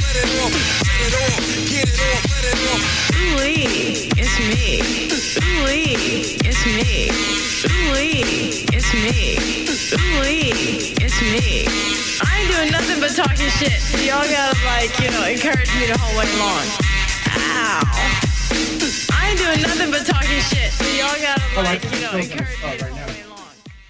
Ooh-wee, it's me. Ooh-wee, it's me. Ooh-wee, it's me. Ooh-wee, it's me. I ain't doing nothing but talking shit. So y'all gotta, encourage me the whole way long. Ow. I ain't doing nothing but talking shit. So y'all gotta, encourage me the whole way long.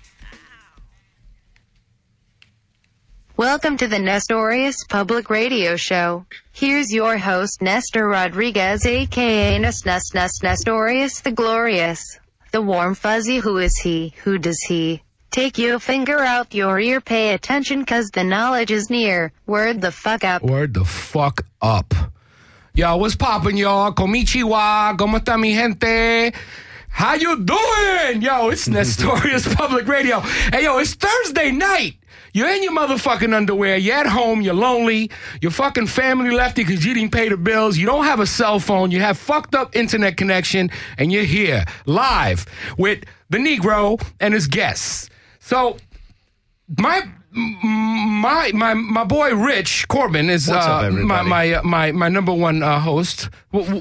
Welcome to the Nestorius Public Radio Show. Here's your host, Nestor Rodriguez, a.k.a. Nestorius the Glorious. The warm fuzzy, who is he? Who does he? Take your finger out your ear, pay attention, cause the knowledge is near. Word the fuck up. Word the fuck up. Yo, what's poppin', y'all? Konnichiwa, ¿cómo está mi gente? How you doing? Yo, it's Nestorius Public Radio. Hey, yo, it's Thursday night. You're in your motherfucking underwear. You're at home. You're lonely. Your fucking family left you because you didn't pay the bills. You don't have a cell phone. You have fucked up internet connection. And you're here live with the Negro and his guests. So my boy Rich Corbin is my number one host.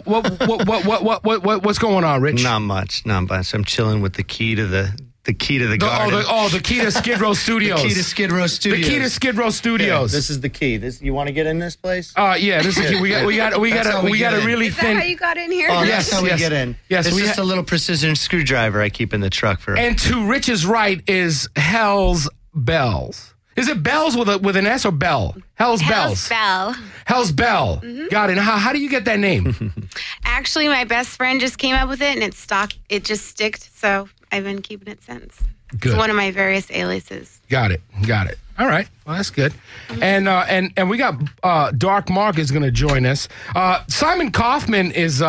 What's going on, Rich? Not much. I'm chilling with the key to the garden. The key to Skid Row Studios. The key to Skid Row Studios. The key to Skid Row Studios. Yeah, this is the key. You want to get in this place? Yeah, this is the key. We got a really thin. Is that how you got in here? Oh, yes, that's how we get in. Yes, it's just a little precision screwdriver I keep in the truck for. And to Rich's right is Hell's Bells. Is it Bells with an S or Bell? Hell's Bells. Hell's Bell. Mm-hmm. Got it. How do you get that name? Actually, my best friend just came up with it, and it stuck. It just sticked, so I've been keeping it since. Good. It's one of my various aliases. Got it. All right. Well, that's good. Mm-hmm. And we got Dark Mark is going to join us. Simon Kaufman is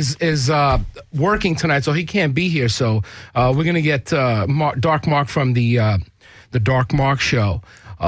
working tonight, so he can't be here. So we're going to get Dark Mark from the Dark Mark Show.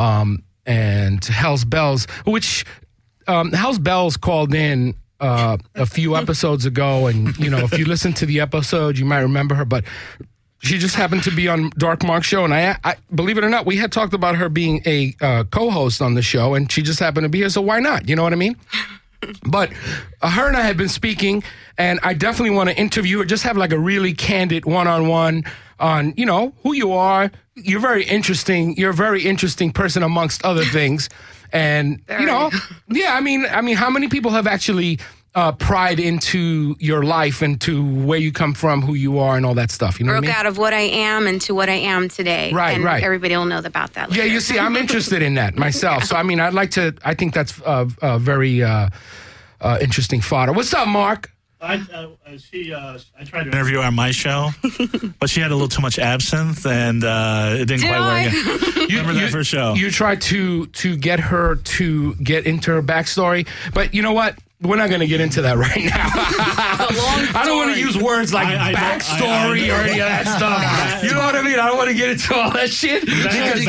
And Hell's Bells, which Hell's Bells called in a few episodes ago, and if you listen to the episode, you might remember her. But she just happened to be on Dark Mark Show, and I believe it or not, we had talked about her being a co-host on the show, and she just happened to be here. So why not? You know what I mean? But her and I have been speaking, and I definitely want to interview her. Just have like a really candid one-on-one on who you are. You're very interesting. You're a very interesting person amongst other things. And, I mean, how many people have actually pried into your life and to where you come from, who you are, and all that stuff? You know what I mean? Broke out of what I am into what I am today. Right. Everybody will know about that later. Yeah, you see, I'm interested in that myself. So, I mean, I think that's a very interesting fodder. What's up, Mark? I tried to interview her on my show, but she had a little too much absinthe, and it didn't quite work. Remember that first show? You tried to get her to get into her backstory, but you know what? We're not going to get into that right now. I don't want to use words like backstory or any of that stuff. You know what I mean? I don't want to get into all that shit. Because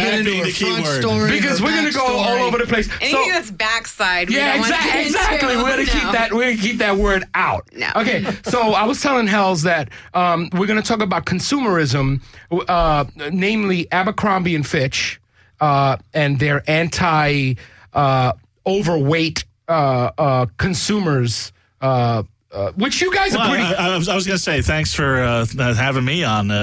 we're going to go all over the place. Anything that's backside. Yeah, exactly. We're going to keep that. We're going to keep that word out. No. Okay. So I was telling Hells that we're going to talk about consumerism, namely Abercrombie and Fitch, and their anti-overweight. Consumers, which you guys are pretty. I was going to say thanks for having me on. No.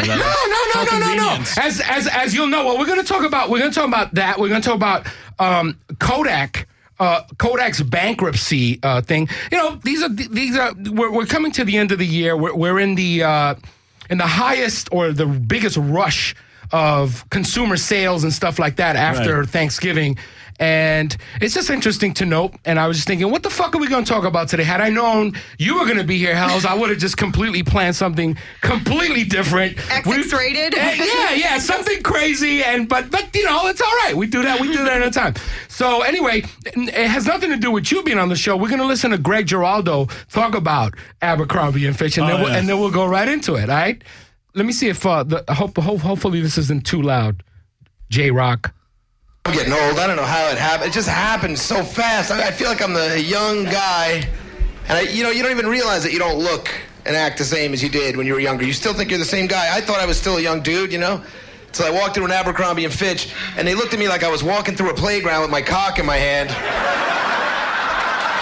As you'll know, well, we're going to talk about that. We're going to talk about Kodak. Kodak's bankruptcy thing. These are. We're coming to the end of the year. We're in the highest or the biggest rush of consumer sales and stuff like that after Thanksgiving. And it's just interesting to note. And I was just thinking, what the fuck are we going to talk about today? Had I known you were going to be here, Hells, I would have just completely planned something completely different. X-rated? Yeah, something crazy. But it's all right. We do that another time. So anyway, it has nothing to do with you being on the show. We're going to listen to Greg Giraldo talk about Abercrombie and Fitch, and then we'll go right into it. All right. Let me see if hopefully this isn't too loud. J-Rock. I'm getting old. I don't know how it happened. It just happened so fast. I feel like I'm the young guy, and you don't even realize that you don't look and act the same as you did when you were younger. You still think you're the same guy. I thought I was still a young dude, So I walked through an Abercrombie and Fitch, and they looked at me like I was walking through a playground with my cock in my hand.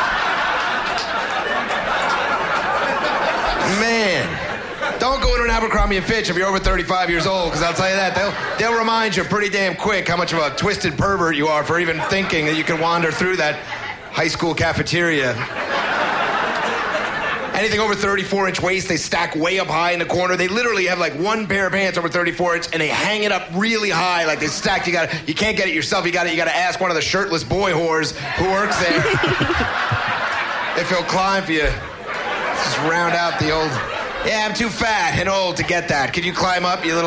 go into an Abercrombie & Fitch if you're over 35 years old, because I'll tell you that, they'll remind you pretty damn quick how much of a twisted pervert you are for even thinking that you can wander through that high school cafeteria. Anything over 34-inch waist, they stack way up high in the corner. They literally have like one pair of pants over 34-inch, and they hang it up really high, like they stacked. You can't get it yourself. You got to ask one of the shirtless boy whores who works there if he'll climb for you. Just round out the old. Yeah, I'm too fat and old to get that. Can you climb up, you little?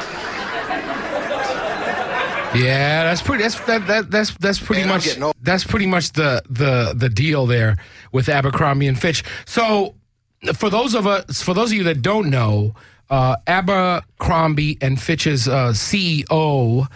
Yeah, that's pretty much the deal there with Abercrombie and Fitch. So for those of you that don't know, Abercrombie and Fitch's CEO,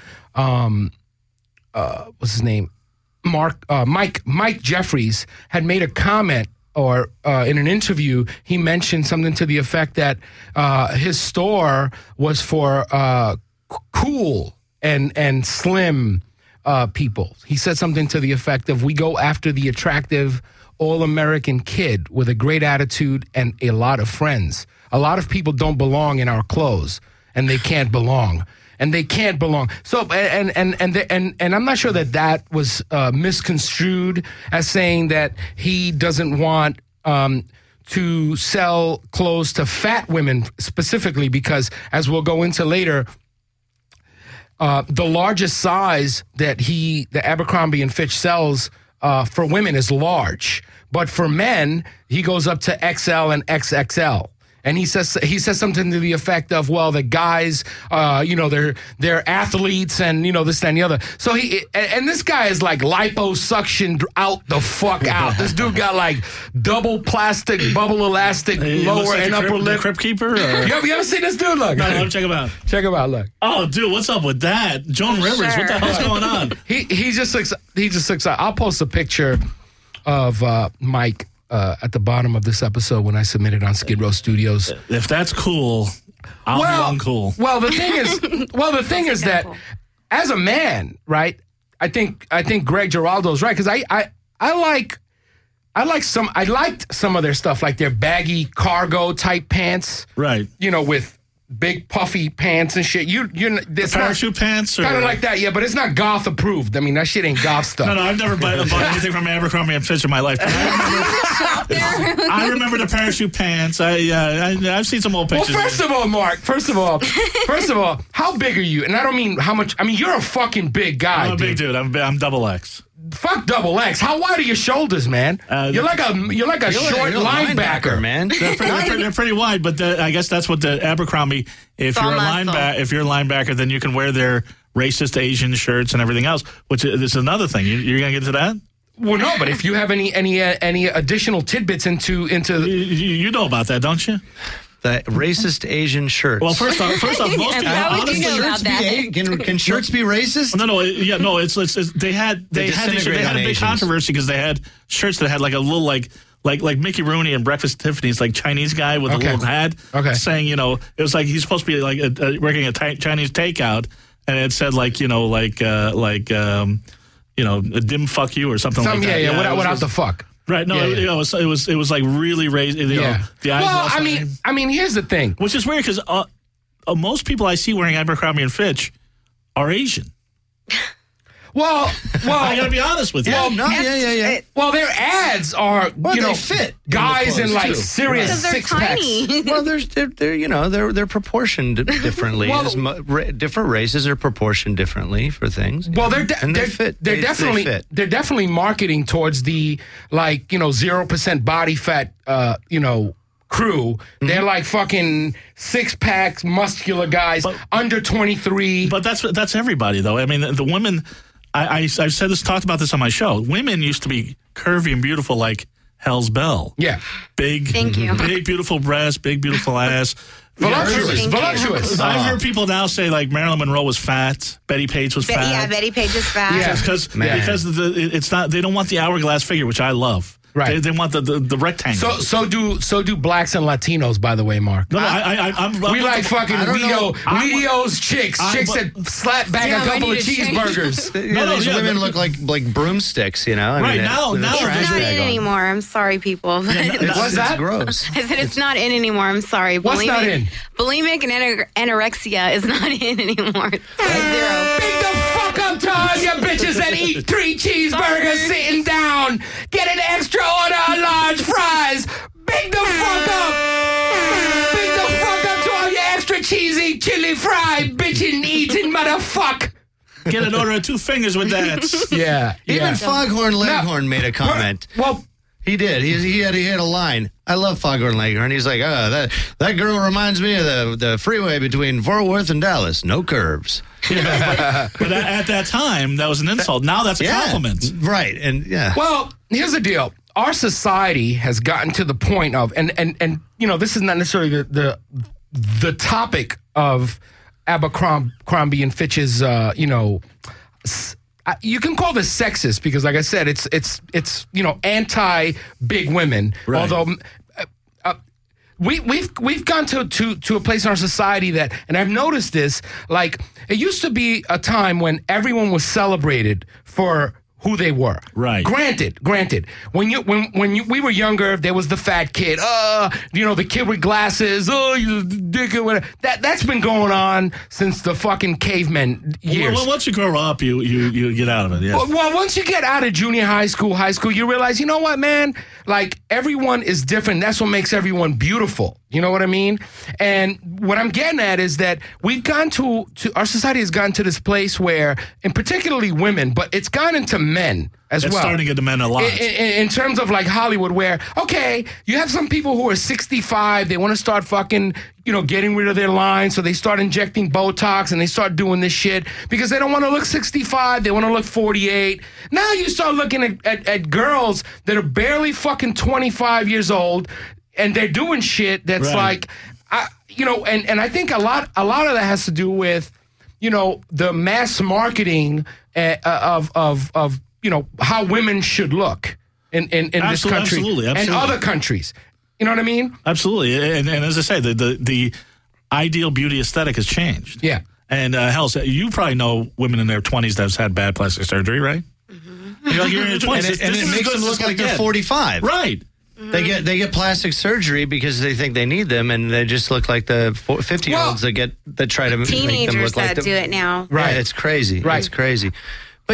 what's his name? Mike Jeffries had made a comment, or in an interview, he mentioned something to the effect that his store was for cool and slim people. He said something to the effect of, we go after the attractive, all-American kid with a great attitude and a lot of friends. A lot of people don't belong in our clothes, and they can't belong. And they can't belong. So, and I'm not sure that was misconstrued as saying that he doesn't want to sell clothes to fat women specifically, because, as we'll go into later, the largest size that the Abercrombie and Fitch sells for women is large, but for men he goes up to XL and XXL. And he says something to the effect of, well, the guys, they're athletes and, this, that, and the other. So and this guy is like liposuctioned out the fuck out. This dude got like double plastic, bubble elastic, lower and upper lip. Crypt Keeper? Or? You ever seen this dude? Look. No, check him out. Check him out, look. Oh, dude, what's up with that? Joan Rivers, what the hell's going on? He just looks. I'll post a picture of Mike at the bottom of this episode when I submit it on Skid Row Studios. If that's cool, I'll be uncool. Well, the thing is that as a man, right? I think Greg Giraldo's right, because I liked some of their stuff, like their baggy cargo type pants, right? With big puffy pants and shit. The parachute pants? Kind of like that, yeah, but it's not goth approved. I mean, that shit ain't goth stuff. No, I've never bought anything from Abercrombie and Fitch in my life. I remember the parachute pants. I've seen some old pictures. Well, first of all, Mark, how big are you? And I don't mean how much. I mean, you're a fucking big guy. I'm a big dude. I'm double X. Fuck double X. How wide are your shoulders, man? You're like a short linebacker, man. They're pretty wide, but I guess that's what the Abercrombie. If you're a linebacker, then you can wear their racist Asian shirts and everything else. Which is another thing. You're gonna get to that? Well, no, but if you have any additional tidbits into you know about that, don't you? The racist Asian shirts. Well, first off, most people, honestly, can shirts be racist? No. They had a big controversy because they had shirts that had like a little like Mickey Rooney and Breakfast at Tiffany's, like Chinese guy with a little hat, saying it was like he's supposed to be like working a Chinese takeout, and it said a dim fuck you or something like that. Yeah, without the fuck. Right. No, it was like really raised. The eyes. Well, I mean, here's the thing, which is weird because most people I see wearing Abercrombie and Fitch are Asian. Well, I gotta be honest with you. Yeah. Well, their ads are they fit guys in like serious six packs. Well, they're proportioned differently. Different races are proportioned differently for things. Well, they fit. They're definitely marketing towards the 0% body fat crew. Mm-hmm. They're like fucking six packs, muscular guys under 23. But that's everybody though. I mean, the women. I've talked about this on my show. Women used to be curvy and beautiful like Hell's Bell. Yeah. Thank you. Big, beautiful breasts, big, beautiful ass. Voluptuous. I've heard people now say like Marilyn Monroe was fat, Betty Page was fat. Yeah, Betty Page is fat. Yeah, because it's not. They don't want the hourglass figure, which I love. Right. They want the rectangle. So do blacks and Latinos, by the way, Mark. No, I'm we like fucking Leo's chicks that slap back a couple of cheeseburgers. These women look like broomsticks, you know. Right, now it's not in anymore. I'm sorry, people. What's that? Gross. I said it's not in anymore. I'm sorry. What's not in? Bulimic and anorexia is not in anymore. Zero. Big the fuck up to all you bitches that eat 3 cheeseburgers sitting down. Get an extra order of large fries. Big the fuck up. Big the fuck up to all you extra cheesy chili fry bitchin' eating motherfuck. Get an order of 2 fingers with that. Yeah. Even Foghorn Leghorn made a comment. Well, he did. He had a line. I love Foghorn Leghorn. He's like, that girl reminds me of the freeway between Fort Worth and Dallas. No curves. Yeah, but at that time, that was an insult. Now that's a compliment. Right. And well, here's the deal. Our society has gotten to the point of, and you know, this is not necessarily the topic of Abercrombie and Fitch's, you can call this sexist because, like I said, it's anti big women. Right. Although we've gone to a place in our society that, and I've noticed this, like it used to be a time when everyone was celebrated for who they were. Right. Granted, when we were younger, there was the fat kid. The kid with glasses. You dick or whatever. That's been going on since the fucking cavemen years. Well, once you grow up, you get out of it. Yeah. Well, once you get out of junior high school, you realize, you know what, man? Like everyone is different. That's what makes everyone beautiful. You know what I mean? And what I'm getting at is that we've gone to our society has gotten to this place where, and particularly women, but it's gone into men as well. It's starting to get to men a lot. In terms of like Hollywood, where, okay, you have some people who are 65, they want to start fucking, getting rid of their lines, so they start injecting Botox and they start doing this shit because they don't want to look 65, they want to look 48. Now you start looking at girls that are barely fucking 25 years old, and they're doing shit that's right. And I think a lot of that has to do with, the mass marketing of how women should look in this country absolutely. And other countries. You know what I mean? Absolutely. And as I say, the ideal beauty aesthetic has changed. Yeah. And you probably know women in their 20s that have had bad plastic surgery, right? Mm-hmm. You're in your 20s. and it makes them look like they're 45. Right. They get plastic surgery because they think they need them, and they just look like the 50-year-olds that try to make them look like them. Teenagers that do it now. Right, it's crazy. Right, it's crazy. But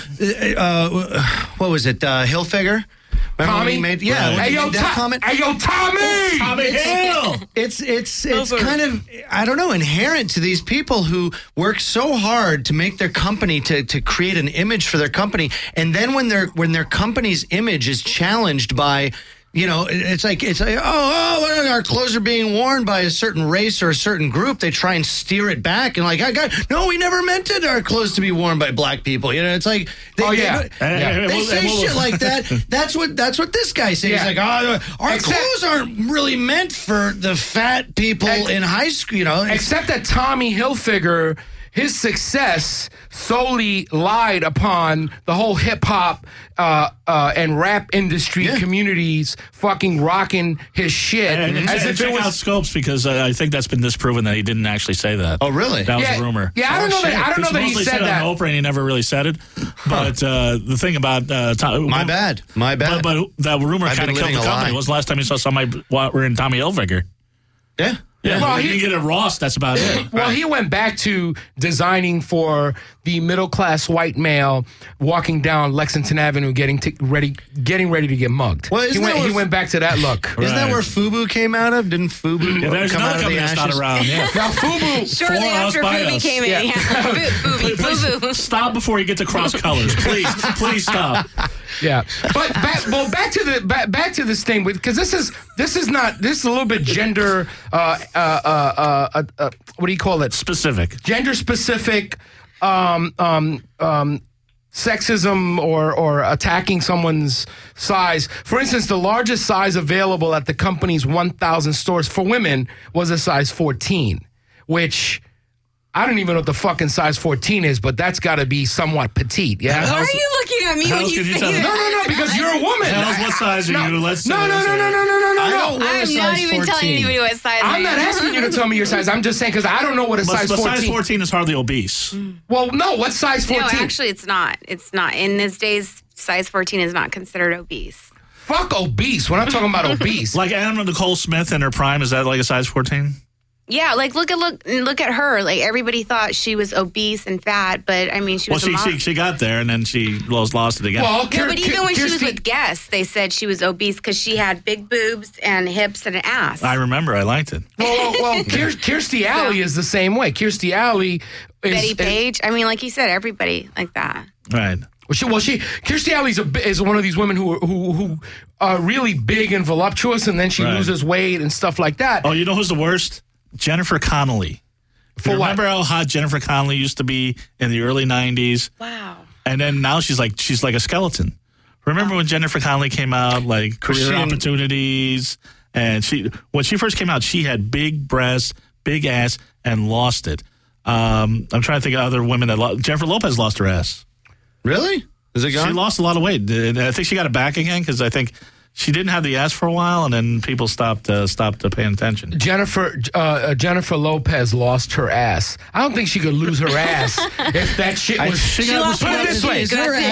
what was it? Hilfiger. Tommy made Hey yo, Tommy! Tommy Hill! It's kind of, I don't know, inherent to these people who work so hard to make their company to create an image for their company, and then when their company's image is challenged by, it's like our clothes are being worn by a certain race or a certain group, they try and steer it back and no, we never meant our clothes to be worn by black people. It's like they say shit like that. That's what this guy says. Yeah. He's like, our clothes aren't really meant for the fat people in high school. Except that Tommy Hilfiger, his success solely lied upon the whole hip-hop and rap industry communities fucking rocking his shit. And check out Scopes, because I think that's been disproven that he didn't actually say that. Oh, really? That was a rumor. Yeah, I don't know that he said that. On Oprah, and he never really said it. But the thing about My bad. But that rumor kind of killed the company. When was the last time you saw somebody wearing Tommy Hilfiger? Yeah. Yeah, well, you can get it at Ross. That's about it. Well, he went back to designing for the middle-class white male walking down Lexington Avenue, getting ready to get mugged. Well, he went back to that look. Isn't that where FUBU came out of? Didn't FUBU come out of the ashes? Not around. Yeah. Now FUBU shortly after FUBU came in. Please stop before you get to cross colors. Please stop. Yeah, but back to this thing, because this is a little bit gender. What do you call it? Specific. Gender specific. Sexism or attacking someone's size. For instance, the largest size available at the company's 1,000 stores for women was a size 14, which I don't even know what the fucking size 14 is, but that's got to be somewhat petite. Yeah. Why are you looking at me when you say that? No, because you're a woman. What size are you? Let's No. I'm not even telling anybody what size I am. I'm not asking you to tell me your size. I'm just saying because I don't know what a size 14 is. Size 14 is hardly obese. Well, no. What size 14? No, actually, it's not. It's not. In these days, size 14 is not considered obese. Fuck obese. We're not talking about obese. Like Anna Nicole Smith in her prime, is that like a size 14? Yeah, like look at her. Like everybody thought she was obese and fat, but I mean she was. Well, she got there and then she lost it again. Well, no, but even when she was with guests, they said she was obese because she had big boobs and hips and an ass. I remember, I liked it. Well, Kirstie Alley is the same way. Kirstie Alley is Betty Page. I mean, like you said, everybody like that. Right. Kirstie Alley is one of these women who are really big and voluptuous, and then she loses weight and stuff like that. Oh, you know who's the worst? Jennifer Connelly. Remember how hot Jennifer Connelly used to be in the early 90s? Wow. And then now she's like a skeleton. Remember when Jennifer Connelly came out, like Career Opportunities? And when she first came out, she had big breasts, big ass, and lost it. I'm trying to think of other women that lost. Jennifer Lopez lost her ass. Really? Is it gone? She lost a lot of weight. And I think she got it back again because I think she didn't have the ass for a while, and then people stopped paying attention. Jennifer Lopez lost her ass. I don't think she could lose her ass if that shit was. Put it this way.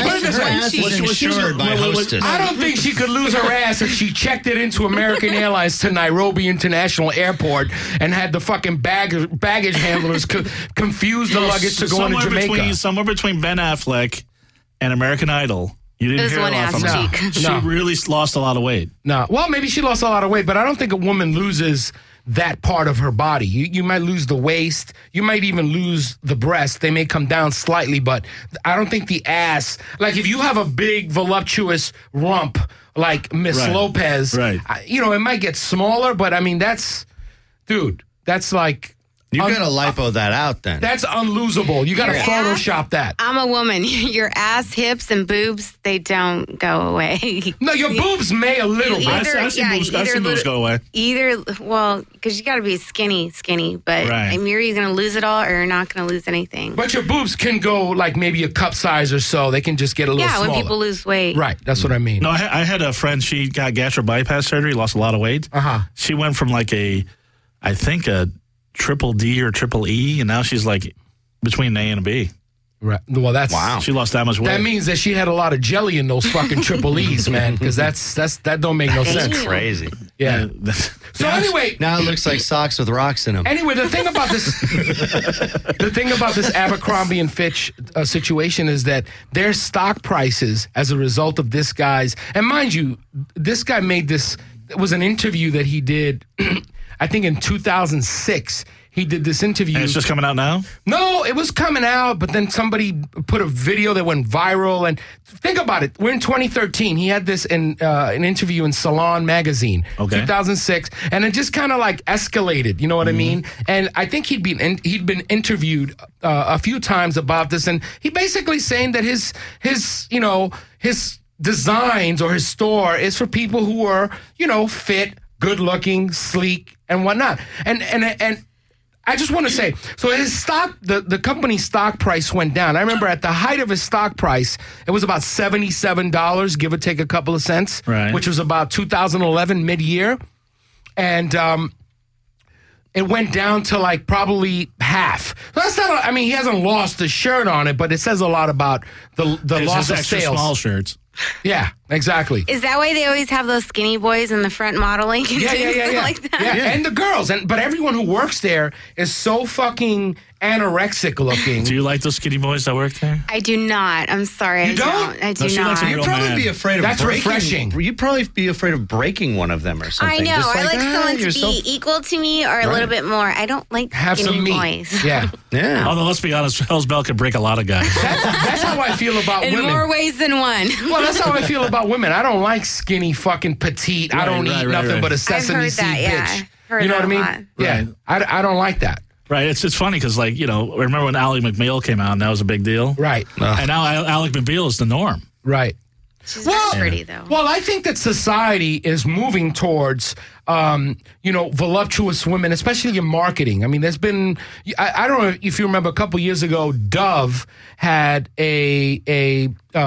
I don't think she could lose her ass if she checked it into American Airlines to Nairobi International Airport and had the fucking baggage handlers confuse the luggage to go into Jamaica. Somewhere between Ben Affleck and American Idol. You didn't hear a lot from her. She really lost a lot of weight. No. Well, maybe she lost a lot of weight, but I don't think a woman loses that part of her body. You might lose the waist. You might even lose the breast. They may come down slightly, but I don't think the ass. Like if you have a big, voluptuous rump like Miss Lopez, it might get smaller, but I mean, that's like... You got to lipo that out then. That's unlosable. You got to Photoshop that. I'm a woman. Your ass, hips, and boobs, they don't go away. No, your boobs may a little bit. I've seen boobs go away. Because you got to be skinny, but I mean, you're either going to lose it all or you're not going to lose anything. But your boobs can go like maybe a cup size or so. They can just get a little smaller. Yeah, when people lose weight. Right, that's what I mean. No, I had a friend, she got gastric bypass surgery, lost a lot of weight. She went from like a triple D or triple E, and now she's like between an A and a B. Right. Well, wow. She lost that much weight. That means that she had a lot of jelly in those fucking triple E's, man. Because that don't make no sense. That's crazy. Yeah. So anyway, now it looks like socks with rocks in them. Anyway, the thing about this Abercrombie and Fitch situation is that their stock prices, as a result of this guy's, and mind you, this guy made this. It was an interview that he did. I think in 2006, he did this interview. And it's just coming out now? No, it was coming out, but then somebody put a video that went viral. And think about it. We're in 2013. He had this in an interview in Salon magazine, 2006. And it just kind of like escalated. You know what I mean? And I think he'd been interviewed a few times about this. And he basically saying that his designs or his store is for people who are, fit, good looking, sleek, and whatnot. And I just want to say, so his stock, the company's stock price went down. I remember at the height of his stock price, it was about $77, give or take a couple of cents, which was about 2011 mid-year. And it went down to like probably half. So that's not, he hasn't lost the shirt on it, but it says a lot about the loss of extra sales. Small shirts. Yeah, exactly. Is that why they always have those skinny boys in the front modeling? Yeah. Like that? Yeah, and the girls. But everyone who works there is so fucking anorexic looking. Do you like those skinny boys that work there? I do not. I'm sorry. You don't? I do not. You'd probably be afraid of That's refreshing. You'd probably be afraid of breaking one of them or something. I know. Just I like someone to be equal to me or a little bit more. I don't like skinny boys. Yeah. Although, let's be honest, Hell's Bell could break a lot of guys. That's how I feel about women. In more ways than one. Well, that's how I feel about women. I don't like skinny fucking petite. I don't eat nothing but a sesame seed bitch. You know what I mean? Yeah. I don't like that. Right. It's funny because, remember when Ally McBeal came out and that was a big deal? Right. And now Alec McBeal is the norm. Right. She's very pretty, though. Well, I think that society is moving towards, voluptuous women, especially in marketing. I mean, there's been, I don't know if you remember a couple years ago, Dove had a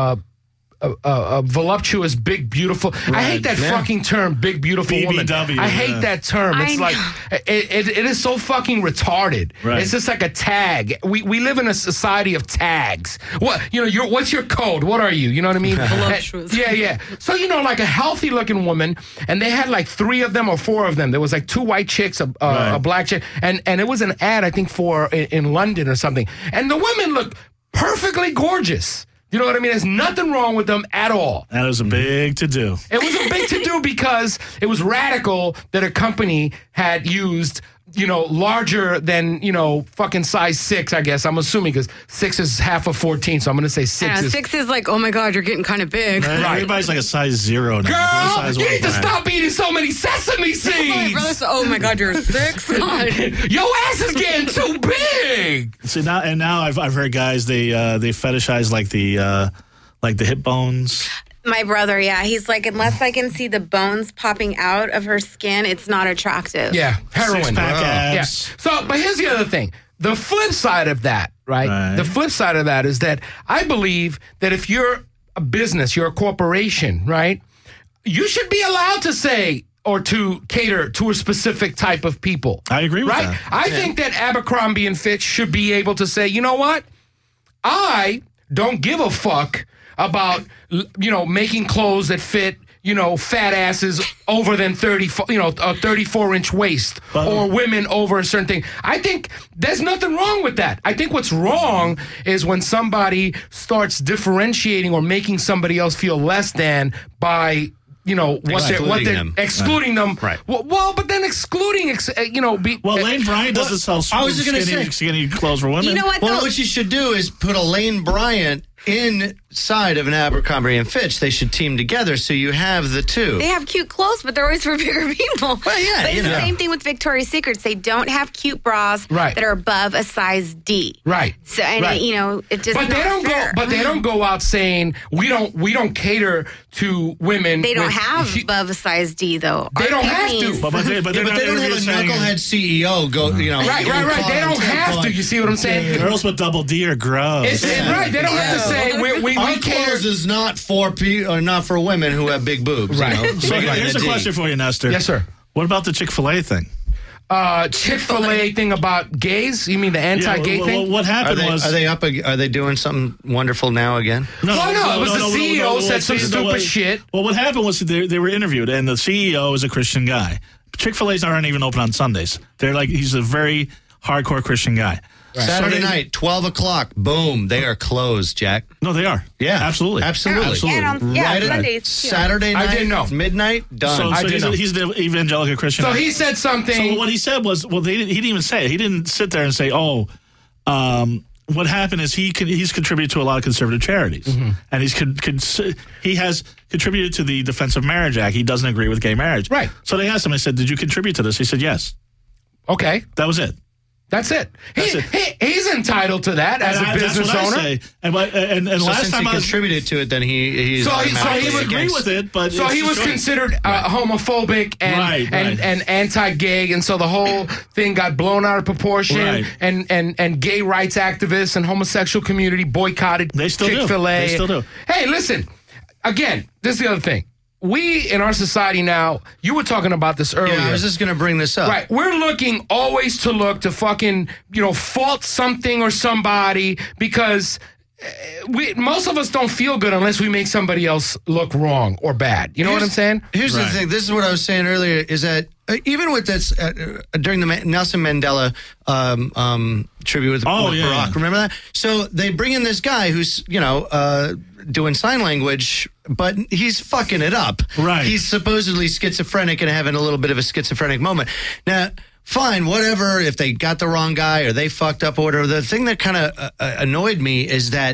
voluptuous, big, beautiful. Right. I hate that fucking term, big, beautiful BBW, woman. I hate that term. It's like it is so fucking retarded. Right. It's just like a tag. We live in a society of tags. What what's your code? What are you? You know what I mean? Voluptuous. Yeah. So like a healthy looking woman, and they had like 3 of them or 4 of them. There was like 2 white chicks, a black chick, and it was an ad I think for in London or something. And the women looked perfectly gorgeous. You know what I mean? There's nothing wrong with them at all. That was a big to-do. It was a big to-do because it was radical that a company had used, larger than, fucking size 6, I guess. I'm assuming because 6 is half of 14, so I'm going to say 6 is... 6 is like, oh my God, you're getting kind of big. Right. Everybody's like a size 0 now. Girl, you need to stop eating so many sesame seeds. Oh my God, you're a 6? God. Your ass is getting too big. See, now I've heard guys, they fetishize like the hip bones. My brother, he's like, unless I can see the bones popping out of her skin, it's not attractive. Yeah, heroin. Six-pack abs. Yeah. So, but here's the other thing. The flip side of that, right? The flip side of that is that I believe that if you're a business, you're a corporation, right? You should be allowed to say or to cater to a specific type of people. I agree with that. I think that Abercrombie & Fitch should be able to say, you know what? I don't give a fuck about, making clothes that fit, fat asses over than a 34-inch waist or women over a certain thing. I think there's nothing wrong with that. I think what's wrong is when somebody starts differentiating or making somebody else feel less than by... excluding them. Right. Well, but then excluding, Lane Bryant doesn't sell skinny clothes for women. You know what? Well, what you should do is put a Lane Bryant inside of an Abercrombie & Fitch. They should team together so you have the two. They have cute clothes, but they're always for bigger people. Well, yeah. But it's the same thing with Victoria's Secrets. They don't have cute bras that are above a size D. Right. So, it just But they don't go out saying we don't cater to women. They don't have above a size D though. They don't have to. But they don't have a knucklehead CEO go. Right. They don't have to. You see what I'm saying? Girls with double D are gross. Right. They don't have to say we our cater. clothes is not for not for women who have big boobs. Right. So here's a question for you, Nestor. Yes, sir. What about the Chick-fil-A thing? Chick-fil-A thing about gays? You mean the anti-gay thing? Well, what happened are they up? Are they doing something wonderful now again? No. It was the CEO said some stupid shit. Well, what happened was they were interviewed, and the CEO is a Christian guy. Chick-fil-A's aren't even open on Sundays. He's a very hardcore Christian guy. Right. Saturday night, 12 o'clock, boom, they are closed, Jack. No, they are. Yeah. Absolutely. Sundays. Saturday night, I didn't know. Midnight, done. So he's the evangelical Christian. So he said something. So what he said was, he didn't even say it. He didn't sit there and say, what happened is he's contributed to a lot of conservative charities. Mm-hmm. And he has contributed to the Defense of Marriage Act. He doesn't agree with gay marriage. Right. So they asked him, I said, did you contribute to this? He said, yes. Okay. That was it. That's it. He's entitled to that as a business owner. I say. And last time he contributed to it, then he would agree with it. But so he was considered homophobic and anti-gay, and so the whole thing got blown out of proportion. Right. And gay rights activists and homosexual community boycotted Chick-fil-A. They still do. Hey, listen. Again, this is the other thing. We, in our society now, you were talking about this earlier. Yeah, I was just going to bring this up. Right. We're always to look to fucking, fault something or somebody because most of us don't feel good unless we make somebody else look wrong or bad. You know what I'm saying? Here's the thing. This is what I was saying earlier, is that even with this, during the Nelson Mandela tribute with Barack, remember that? So they bring in this guy who's, doing sign language, but he's fucking it up. Right. He's supposedly schizophrenic and having a little bit of a schizophrenic moment. Now, fine, whatever, if they got the wrong guy or they fucked up or whatever. The thing that kind of annoyed me is that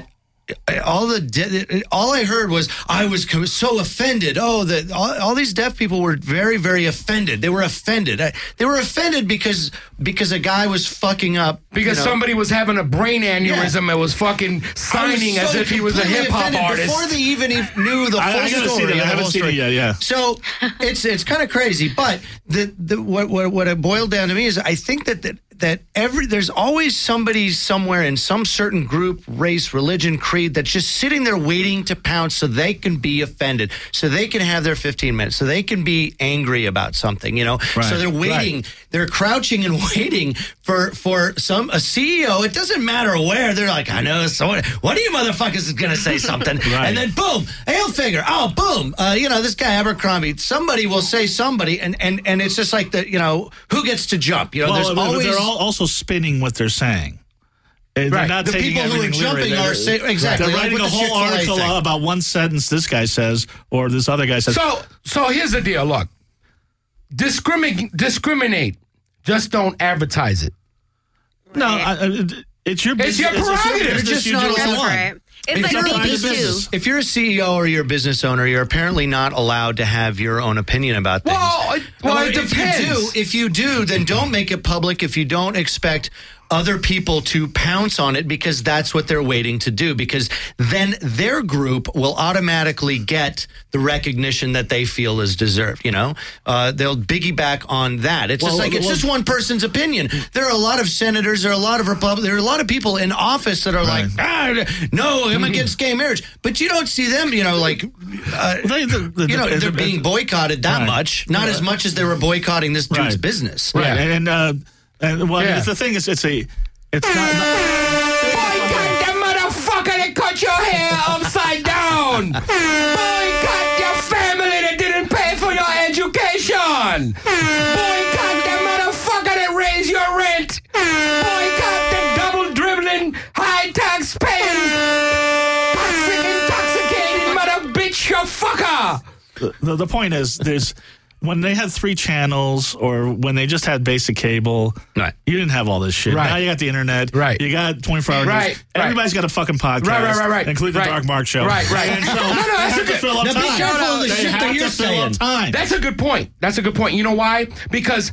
all I heard was I was so offended. Oh, all these deaf people were very, very offended. They were offended. They were offended because a guy was fucking up. Because somebody was having a brain aneurysm and was fucking signing as if he was a hip hop artist before they even knew the full story. I haven't seen it yet. Yeah. So it's kind of crazy, but what it boiled down to me is I think that there's always somebody somewhere in some certain group, race, religion, creed that's just sitting there waiting to pounce so they can be offended, so they can have their 15 minutes, so they can be angry about something, Right. So they're waiting, they're crouching and waiting for a CEO. It doesn't matter where. They're like, I know. So what are you motherfuckers going to say something? Right. And then boom, he'll figure. Oh, boom. This guy Abercrombie. Somebody will say somebody, and it's just like who gets to jump? There's always. They're also spinning what they're saying. They're not the taking people who are jumping are exactly. They're writing a whole article about one sentence this guy says or this other guy says. So here's the deal. Look, discriminate. Just don't advertise it. No, it's your business. It's your prerogative. You're just not allowed. It's like BP2. If you're a CEO or you're a business owner, you're apparently not allowed to have your own opinion about things. Well, it depends. If you do, then don't make it public. If you don't expect other people to pounce on it, because that's what they're waiting to do, because then their group will automatically get the recognition that they feel is deserved. They'll piggyback on that. It's just one person's opinion. There are a lot of senators, there are a lot of Republicans, there are a lot of people in office that are like, no, I'm against gay marriage. But you don't see them, they're being boycotted that much, not as much as they were boycotting this dude's business. Right. The thing is, it's not. Boycott that motherfucker that cut your hair upside down. Boycott your family that didn't pay for your education. Boycott that motherfucker that raised your rent. Boycott the double dribbling, high tax paying, intoxicated mother bitch your fucker. The point is, when they had 3 channels or when they just had basic cable, right. You didn't have all this shit. Right. Now you got the internet. Right. You got 24-hour news. Everybody's got a fucking podcast. Right. Including the Dark Mark Show. Right. And so that's a good fill up time. Be careful of the shit that you're saying. That's a good point. You know why? Because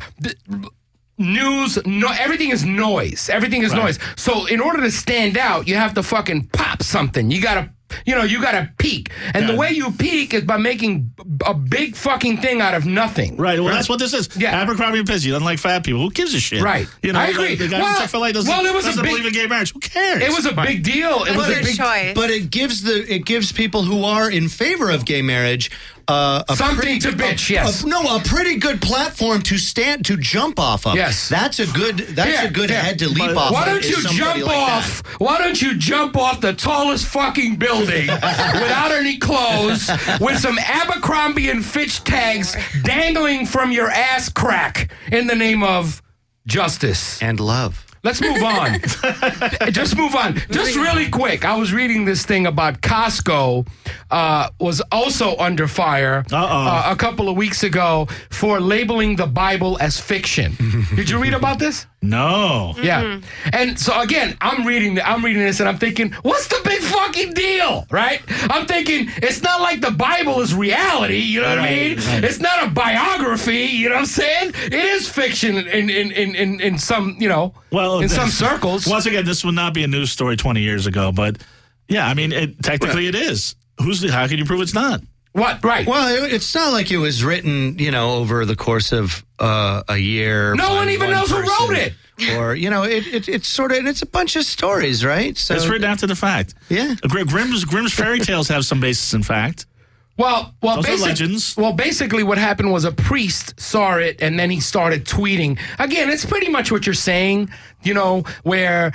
everything is noise. Everything is noise. So in order to stand out, you have to fucking pop something. You gotta peak. And the way you peak is by making a big fucking thing out of nothing. Right. Well, that's what this is. Yeah. Abercrombie & Fitch. He doesn't like fat people. Who gives a shit? Right. I agree. The guy from Chick-fil-A doesn't believe in gay marriage. Who cares? It was a big deal. It was a big choice. But it gives people who are in favor of gay marriage something to bitch. Yes. A pretty good platform to jump off of. Yes. That's a good head to leap off. Why don't you jump off? Why don't you jump off the tallest fucking building without any clothes, with some Abercrombie & Fitch tags dangling from your ass crack in the name of justice and love? Let's move on. Just move on. Just really quick. I was reading this thing about Costco was also under fire a couple of weeks ago for labeling the Bible as fiction. Did you read about this? No. Yeah. And so again, I'm reading this and I'm thinking, what's the big fucking deal? Right? I'm thinking it's not like the Bible is reality, you know what I mean? Right. It's not a biography, you know what I'm saying? It is fiction in some, in some circles. Once again, this would not be a news story 20 years ago, but yeah, I mean, technically it is. How can you prove it's not? What? Right. Well, it's not like it was written, over the course of a year. No one even knows who wrote it. Or, it's sort of, and it's a bunch of stories, right? So it's written after the fact. Yeah. Grimm's fairy tales have some basis in fact. Well, legends. Well, basically what happened was a priest saw it and then he started tweeting. Again, it's pretty much what you're saying, where,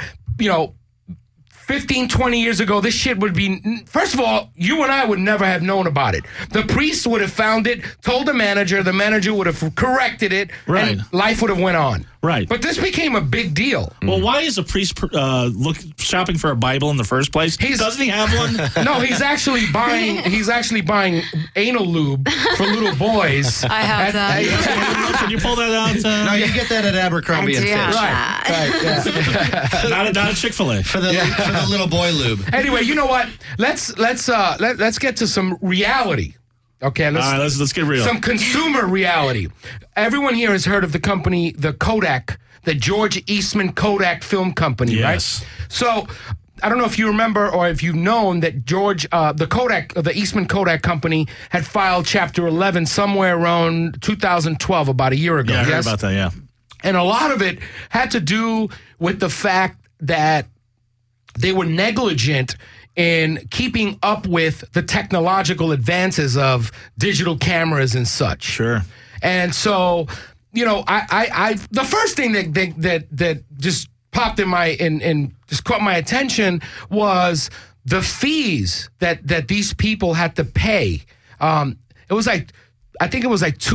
15, 20 years ago, this shit would be... First of all, you and I would never have known about it. The priest would have found it, told the manager would have corrected it, right. And life would have went on. Right. But this became a big deal. Well, why is a priest shopping for a Bible in the first place? Doesn't he have one? No, he's actually buying anal lube for little boys. I have that. Can you pull that out? No, you get that at Abercrombie & Fitch. Right. Yeah. Not at Chick-fil-A. For the the little boy lube. Anyway, you know what? Let's get to some reality. Okay, let's get real. Some consumer reality. Everyone here has heard of the company, the Kodak, the George Eastman Kodak Film Company, right? So I don't know if you remember or if you've known that the Eastman Kodak Company had filed Chapter 11 somewhere around 2012, about a year ago. Yeah, I heard about that, yeah. And a lot of it had to do with the fact that they were negligent in keeping up with the technological advances of digital cameras and such. Sure. And so, you know, I the first thing that just popped in just caught my attention was the fees that these people had to pay. It was like, I think it was like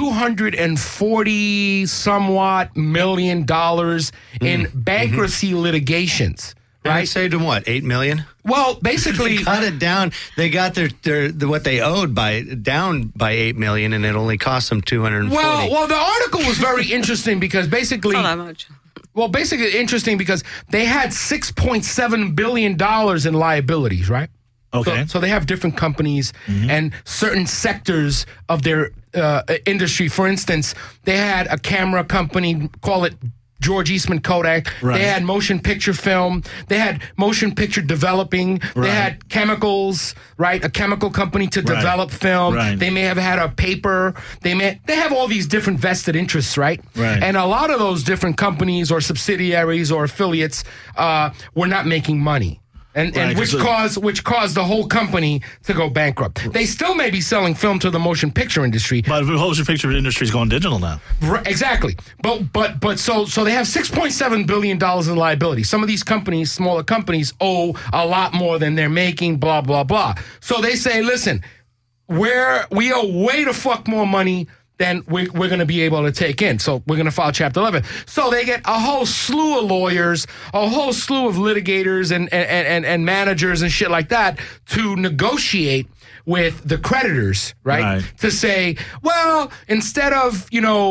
$240 somewhat million in bankruptcy litigations. Right? Saved them what, $8 million? Well, basically, they cut it down. They got their what they owed down by $8 million, and it only cost them $240. Well, the article was very interesting because basically, not that much. Well, basically interesting because they had $6.7 billion in liabilities, right? Okay. So they have different companies and certain sectors of their industry. For instance, they had a camera company, call it George Eastman Kodak. Right. They had motion picture film. They had motion picture developing. Right. They had chemicals, right? A chemical company to develop film. Right. They may have had a paper. They have all these different vested interests, right? Right. And a lot of those different companies or subsidiaries or affiliates were not making money. And which caused the whole company to go bankrupt. They still may be selling film to the motion picture industry, but the motion picture industry is going digital now. Right, exactly. But so they have $6.7 billion in liability. Some of these companies, smaller companies, owe a lot more than they're making. Blah blah blah. So they say, listen, we owe way the fuck more money than we're going to be able to take in. So we're going to file Chapter 11. So they get a whole slew of lawyers, a whole slew of litigators and managers and shit like that to negotiate with the creditors, right? To say, well, instead of,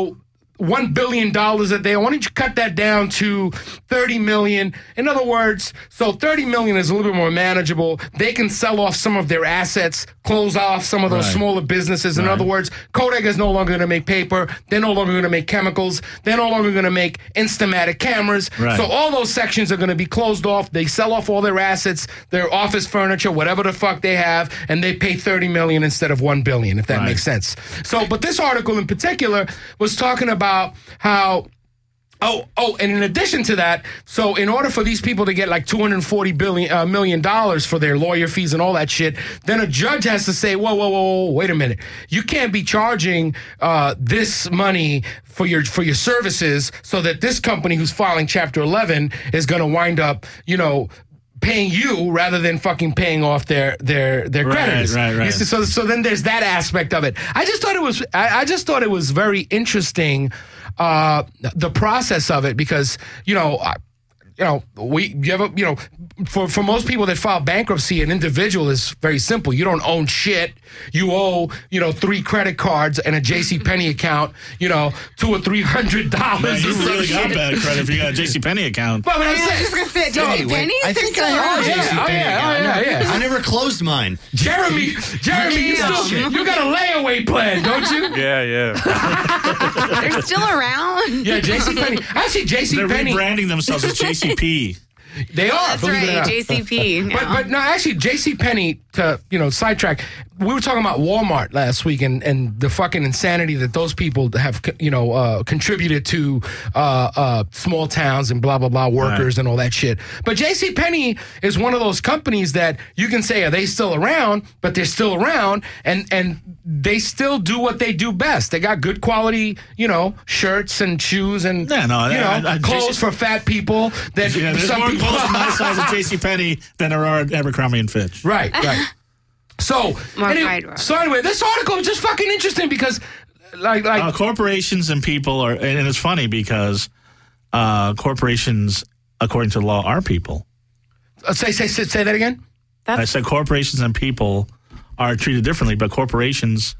$1 billion that they, why don't you cut that down to $30 million? In other words, so $30 million is a little bit more manageable. They can sell off some of their assets, close off some of those smaller businesses. In other words, Kodak is no longer going to make paper. They're no longer going to make chemicals. They're no longer going to make Instamatic cameras. Right. So all those sections are going to be closed off. They sell off all their assets, their office furniture, whatever the fuck they have, and they pay $30 million instead of $1 billion, if that makes sense. So, but this article in particular was talking about how and in addition to that, so in order for these people to get like $240 million for their lawyer fees and all that shit, then a judge has to say, whoa, wait a minute. You can't be charging this money for your services so that this company who's filing Chapter 11 is going to wind up, paying you rather than fucking paying off their creditors. Right. So then there's that aspect of it. I just thought it was very interesting, the process of it, because for most people that file bankruptcy, an individual is very simple. You don't own shit. You owe, 3 credit cards and a JCPenney account, $200 or $300. Man, you really got bad credit if you got a JCPenney account. But I was just going to say, JCPenney? I think I have a JCPenney account. I never closed mine. Jeremy, you got a layaway plan, don't you? Yeah. They're still around? Yeah, JCPenney. Actually, JCPenney. They're rebranding themselves as JCP. They are. That's right, JCP. But no, actually, JCPenney, to sidetrack, we were talking about Walmart last week and the fucking insanity that those people have contributed to small towns and blah blah blah workers and all that shit. But JCPenney is one of those companies that you can say, are they still around? But they're still around and they still do what they do best. They got good quality, shirts and shoes and clothes for fat people. That there's more clothes in my size at JCPenney than there are at Abercrombie and Fitch. Right. So anyway, this article is just fucking interesting because, like corporations and people are, and it's funny because corporations, according to the law, are people. Say that again. I said corporations and people are treated differently, but corporations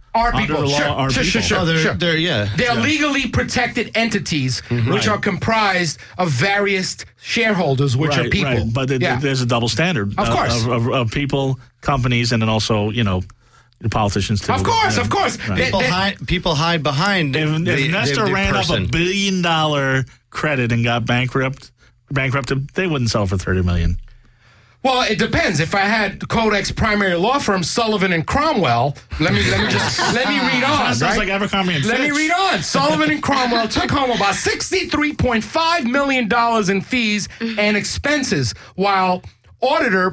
Are under people. the law are people. Sure. They're legally protected entities, which are comprised of various shareholders, which are people. Right. But there's a double standard. Of course. Of people, companies, and then also, the politicians too. Of course. Right. People hide behind. If Nestor ran up $1 billion credit and got bankrupted, they wouldn't sell for $30 million. Well, it depends. If I had Kodak's primary law firm, Sullivan and Cromwell, let me read on. Sounds like Abercrombie and Fitch. Let me read on. Sullivan and Cromwell took home about $63.5 million in fees and expenses, while auditor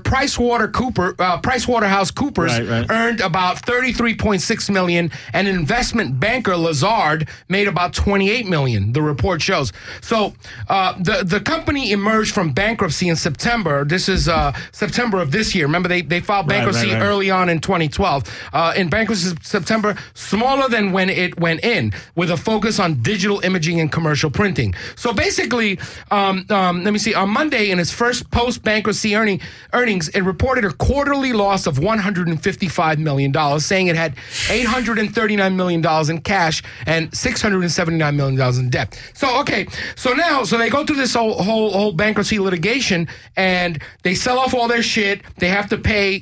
PricewaterhouseCoopers earned about $33.6 million, and investment banker Lazard made about $28 million, the report shows. So the company emerged from bankruptcy in September. This is September of this year. Remember, they filed bankruptcy early on in 2012. In bankruptcy September, smaller than when it went in, with a focus on digital imaging and commercial printing. So basically, let me see, on Monday, in its first post-bankruptcy earnings, it reported a quarterly loss of $155 million, saying it had $839 million in cash and $679 million in debt. So they go through this whole bankruptcy litigation, and they sell off all their shit. They have to pay,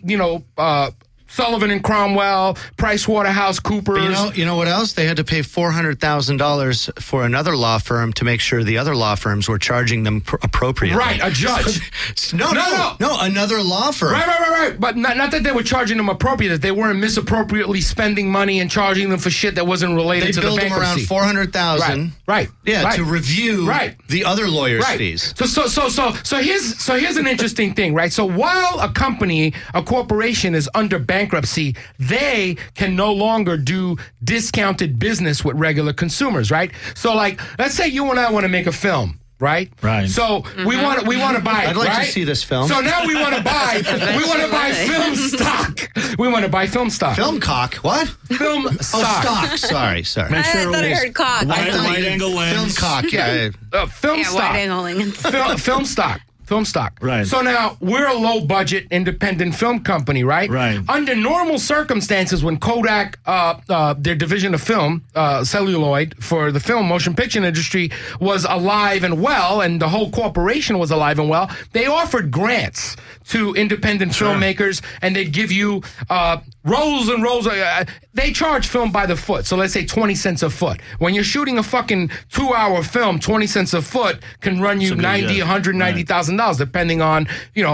Sullivan and Cromwell, PricewaterhouseCoopers. You know what else? They had to pay $400,000 for another law firm to make sure the other law firms were charging them appropriately. Right, a judge. No, another law firm. Right. But not that they were charging them appropriately, that they weren't misappropriately spending money and charging them for shit that wasn't related to the bankruptcy. They billed them around $400,000. Right. To review the other lawyers' fees. So here's an interesting thing, right? So while a corporation is under bankruptcy, they can no longer do discounted business with regular consumers, right? So, like, let's say you and I want to make a film, right? Right. So we want to buy. I'd like to see this film. So now we want to buy. Film stock. We want to buy film stock. Film cock. What? Film stock. Stock. Sorry. Make sure I thought I heard cock. Wide angle lens. Film cock. Yeah. Film stock. Wide angle lens. Film stock. Film stock. Right. So now we're a low-budget independent film company, right? Right. Under normal circumstances, when Kodak, their division of film, celluloid for the film motion picture industry, was alive and well, and the whole corporation was alive and well, they offered grants to independent filmmakers, and they'd give you rolls and rolls. They charge film by the foot, so let's say 20 cents a foot. When you're shooting a fucking 2-hour film, 20 cents a foot can run you $190,000, depending on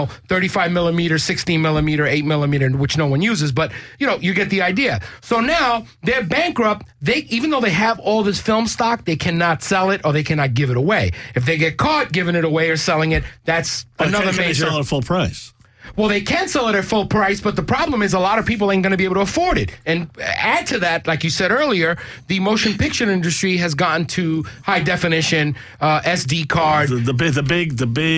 35 millimeter, 16 millimeter, 8 millimeter, which no one uses. But you get the idea. So now they're bankrupt. Even though they have all this film stock, they cannot sell it or they cannot give it away. If they get caught giving it away or selling it, that's another major. They sell it at full price. Well, they can sell it at full price, but the problem is a lot of people ain't going to be able to afford it. And add to that, like you said earlier, the motion picture industry has gotten to high definition SD card. The big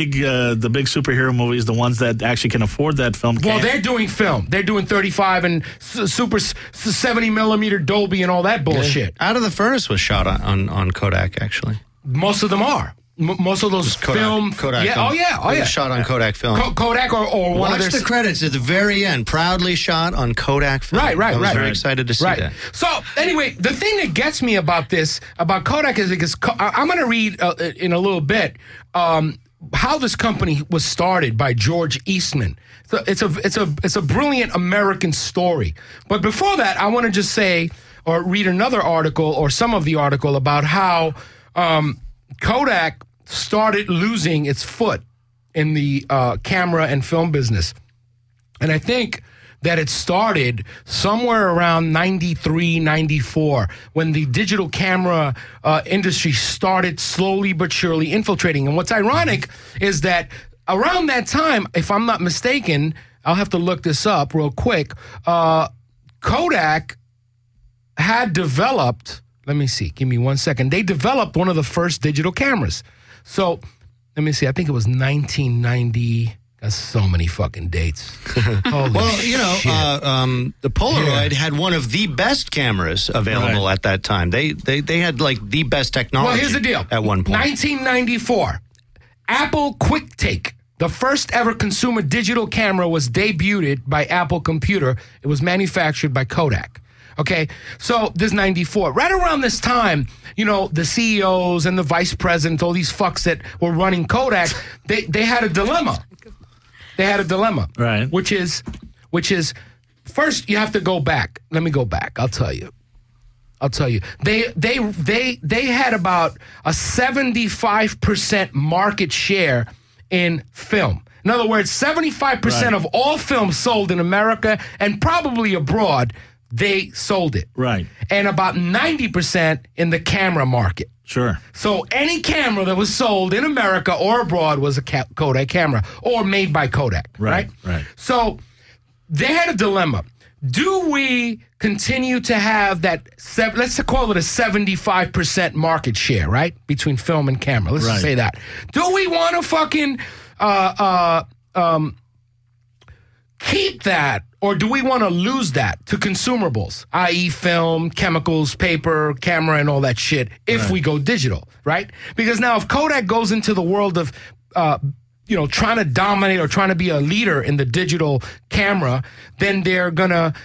superhero movies, the ones that actually can afford that film. Well, they're doing film. They're doing 35 and super 70 millimeter Dolby and all that bullshit. Out of the Furnace was shot on Kodak, actually. Most of them are. Most of those Kodak film. Yeah, shot on Kodak film. Kodak or one Watch of their. the credits at the very end. Proudly shot on Kodak film. Right. I was very excited to see that. So anyway, the thing that gets me about Kodak is because I'm going to read in a little bit how this company was started by George Eastman. So it's a brilliant American story. But before that, I want to just say or read another article or some of the article about how Kodak started losing its foot in the camera and film business. And I think that it started somewhere around 93, 94, when the digital camera industry started slowly but surely infiltrating. And what's ironic is that around that time, if I'm not mistaken, I'll have to look this up real quick, Kodak had developed... Let me see. Give me 1 second. They developed one of the first digital cameras. So, let me see. I think it was 1990. That's so many fucking dates. Holy the Polaroid had one of the best cameras available at that time. They had like the best technology. Well, here's the deal. At one point. 1994, Apple QuickTake, the first ever consumer digital camera, was debuted by Apple Computer. It was manufactured by Kodak. Okay, so this is 94. Right around this time, the CEOs and the vice presidents, all these fucks that were running Kodak, they had a dilemma. They had a dilemma, right? Which is, first you have to go back. Let me go back. I'll tell you. They had about a 75% market share in film. In other words, 75% of all films sold in America and probably abroad, they sold it. Right. And about 90% in the camera market. Sure. So any camera that was sold in America or abroad was a Kodak camera or made by Kodak. Right. So they had a dilemma. Do we continue to have that, let's call it a 75% market share, right? Between film and camera. Let's just say that. Do we want to fucking keep that, or do we want to lose that to consumables, i.e. film, chemicals, paper, camera, and all that shit if we go digital, right? Because now if Kodak goes into the world of trying to dominate or trying to be a leader in the digital camera, then they're gonna,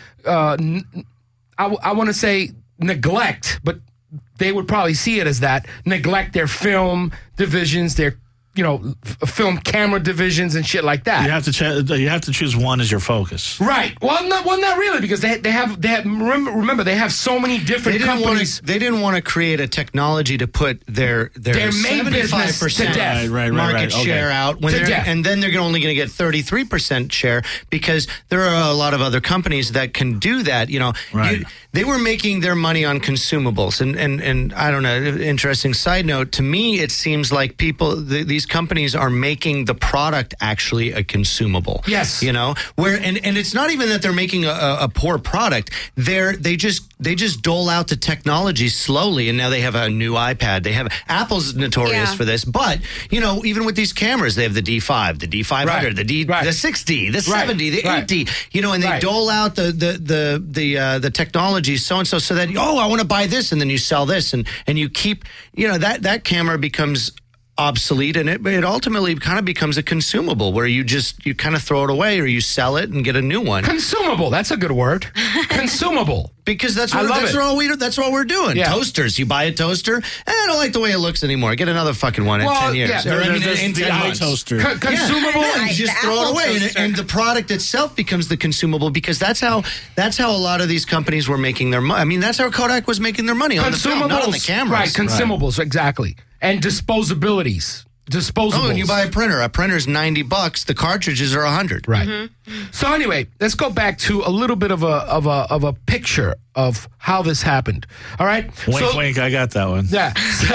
I want to say neglect, but they would probably see it as that, neglect their film divisions, their film camera divisions and shit like that. You have to choose one as your focus. Right. Well, not really, because they have remember they have so many different companies. They didn't want to create a technology to put their main business to death. Market share out and then they're only going to get 33% share because there are a lot of other companies that can do that. They were making their money on consumables, and I don't know. Interesting side note. To me, it seems like these companies are making the product actually a consumable. Yes. Where and it's not even that they're making a poor product. They just dole out the technology slowly, and now they have a new iPad. Apple's notorious for this, but even with these cameras, they have the D5, the D500, the 60, the 70, the 80. And they dole out the technology so that I want to buy this, and then you sell this, and you keep that camera becomes obsolete, and it ultimately kind of becomes a consumable where you kind of throw it away or you sell it and get a new one. Consumable, that's a good word. Consumable. Because that's all we're doing. Yeah. Toasters. You buy a toaster, I don't like the way it looks anymore. Get another fucking one in 10 years. Yeah, in 10 months. Toaster. Consumable, and you just throw it away. And the product itself becomes the consumable, because that's how a lot of these companies were making their money. I mean, that's how Kodak was making their money, on the film, not on the cameras. Right, consumables, exactly. And disposabilities. Disposables. Oh, and you buy a printer. A printer's $90. The cartridges are $100. Right. Mm-hmm. So anyway, let's go back to a little bit of a picture of how this happened. All right. Wink. I got that one. Yeah.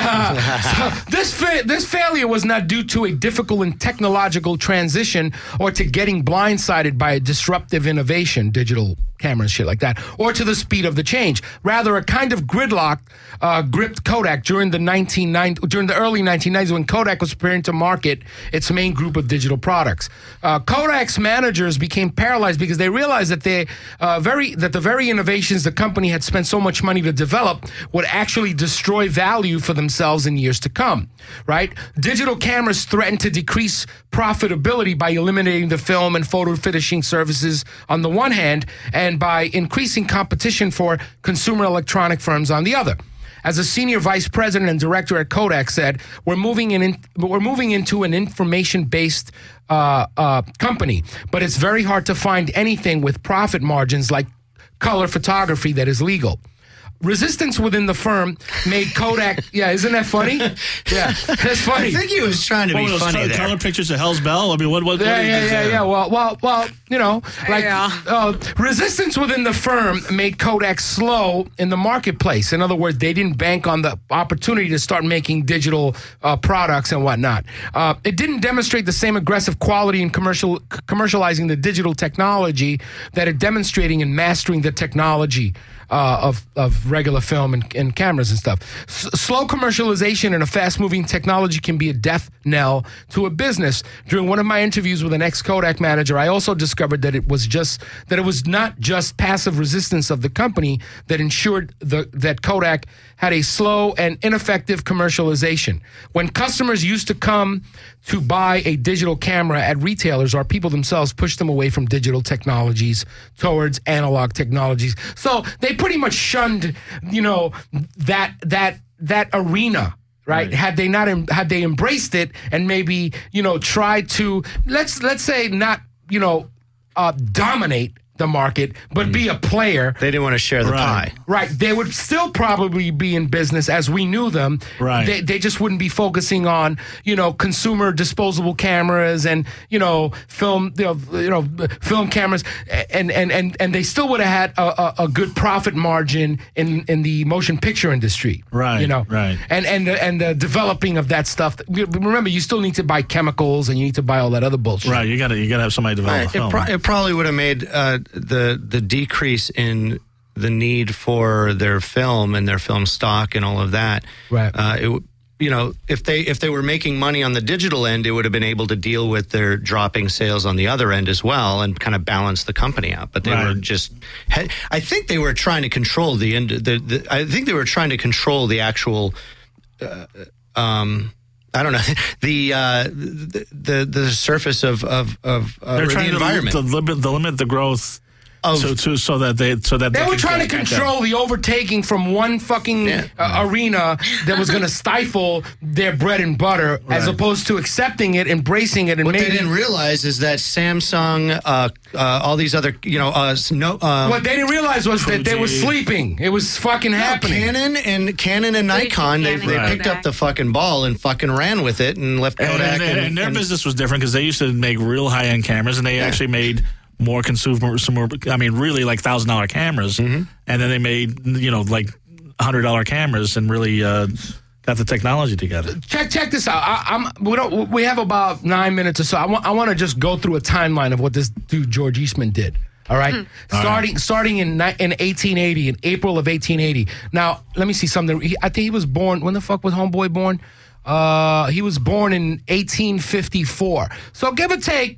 So this failure was not due to a difficult and technological transition or to getting blindsided by a disruptive innovation, digital camera and shit like that, or to the speed of the change. Rather, a kind of gridlock gripped Kodak during the early 1990s, when Kodak was preparing to market its main group of digital products. Kodak's managers became paralyzed because they realized that the very innovations the company had spent so much money to develop would actually destroy value for themselves in years to come. Right? Digital cameras threatened to decrease profitability by eliminating the film and photo finishing services on the one hand, and by increasing competition for consumer electronic firms on the other. As a senior vice president and director at Kodak said, we're moving into an information-based company, but it's very hard to find anything with profit margins like color photography that is legal. Resistance within the firm made Kodak. Yeah, isn't that funny? Yeah, that's funny. I think he was trying to be funny there. Color pictures of Hell's Bell. I mean, what? Yeah. Well. Resistance within the firm made Kodak slow in the marketplace. In other words, they didn't bank on the opportunity to start making digital products and whatnot. It didn't demonstrate the same aggressive quality in commercializing the digital technology that it demonstrating in mastering the technology of regular film and cameras and stuff. Slow commercialization and a fast-moving technology can be a death knell to a business. During one of my interviews with an ex-Kodak manager, I also discovered that it was not just passive resistance of the company that ensured that Kodak had a slow and ineffective commercialization. When customers used to come to buy a digital camera at retailers, or people themselves pushed them away from digital technologies towards analog technologies. So they pretty much shunned, that arena. Right? Had they embraced it and maybe, tried to, let's say not, dominate the market, but be a player. They didn't want to share the pie. Right. They would still probably be in business as we knew them. Right. They just wouldn't be focusing on, consumer disposable cameras and, film cameras. And they still would have had a good profit margin in the motion picture industry. Right. Right. And the developing of that stuff. Remember, you still need to buy chemicals and you need to buy all that other bullshit. Right. You gotta have somebody develop a film. It probably would have made the decrease in the need for their film and their film stock and all of that. Right. If they were making money on the digital end, it would have been able to deal with their dropping sales on the other end as well and kind of balance the company out. But they were just. I think they were trying to control I think they were trying to control the actual. I don't know the surface of they're trying the environment to limit the growth so that they were trying to control the overtaking from one fucking arena that was going to stifle their bread and butter, as opposed to accepting it, embracing it, and what they didn't realize is that Samsung, all these other, what they didn't realize was that they were sleeping. It was fucking happening. Canon and Nikon, they picked up the fucking ball and fucking ran with it and left Kodak. And their business was different because they used to make real high end cameras, and they actually made more really like $1,000 cameras, and then they made like $100 cameras and really got the technology together. Check this out. We have about 9 minutes or so. I want to just go through a timeline of what this dude George Eastman did. All right, starting in 1880, in April of 1880. Now let me see something. I think he was born. When the fuck was Homeboy born? He was born in 1854. So give or take